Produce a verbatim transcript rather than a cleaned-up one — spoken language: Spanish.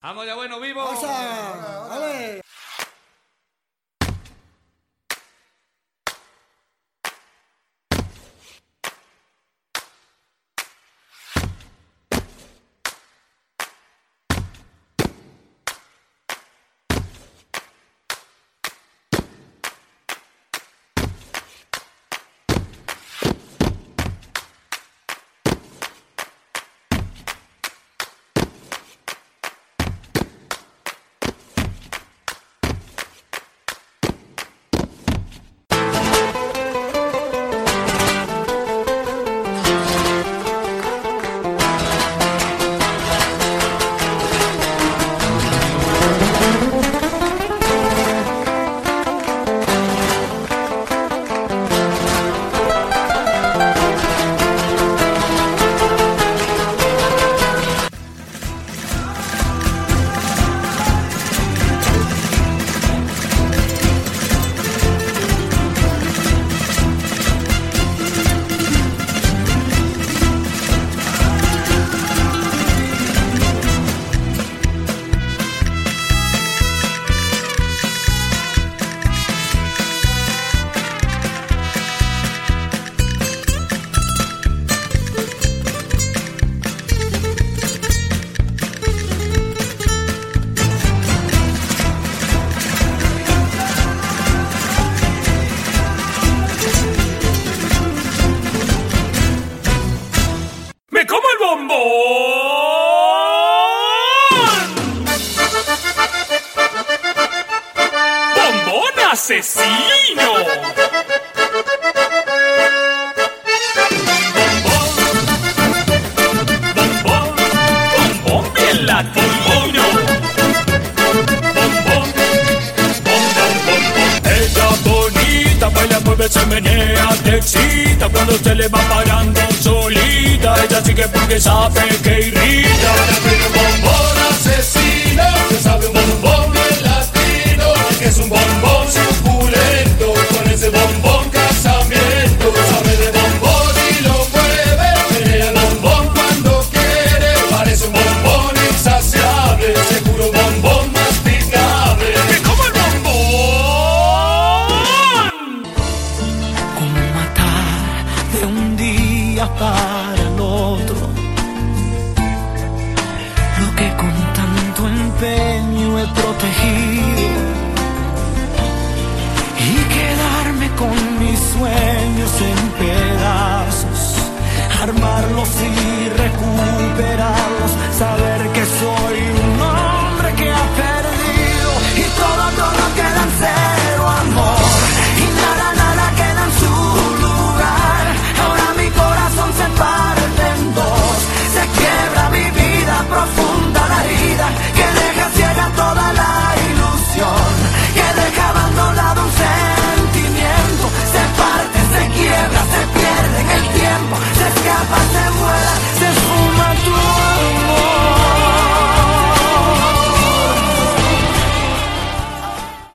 Vamos ya, bueno, vivo. ¡Pasa! ¡Vale! ¡Me como el bombón! ¡Bombón asesino! Bombón, bombón, bombón bien latino. Bombón, bombón, bombón. Ella bonita, baila, mueve, se menea, te excita cuando se le va parando solita. Ella sigue porque sabe que irrita. Ella tiene un bombón asesino, se sabe un bombón bien latino, que es un bombón suculento, con ese bombón casamiento. Sabe de bombón y lo mueve, menea el bombón cuando quiere. Parece un bombón insaciable, seguro un bombón masticable. ¡Me como el bombón! Como matar de un día para el otro lo que con tanto empeño he protegido, y quedarme con mis sueños en pedazos, armarlos y recuperarlos, saber que soy un hombre que ha perdido, y todo, todo queda en cero, amor, y nada, nada queda en su lugar. Ahora mi corazón se parte en dos, se quiebra mi vida, profunda la herida que deja ciega toda la